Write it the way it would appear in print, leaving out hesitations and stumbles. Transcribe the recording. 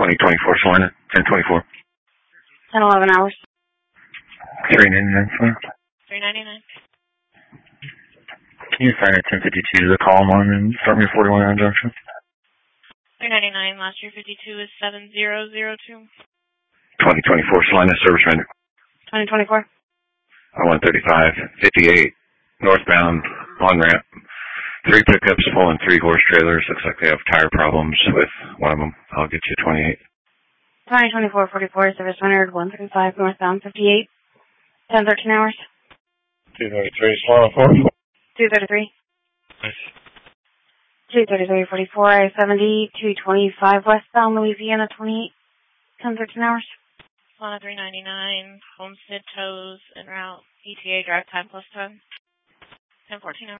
2024 Salina, 1024. 10-11 hours. 399, sir. 399. Can you assign a 1052 to the column on and start me at 41 on junction? 399, last year 52 is 7002. 2024 Salina, service rendered. 2024. 135, 58, northbound, on ramp. 3 pickups pulling 3 horse trailers. Looks like they have tire problems with one of them. I'll get you 28. 2024 44, service rendered 135, northbound 58. 10-13 hours. 233, Salina, 4. 233. Nice. 233 44, I-70, 225 westbound, Louisiana 28. 10-13 hours. Salina 399, Homestead tows en route, ETA drive time plus 10. 10-14 hours.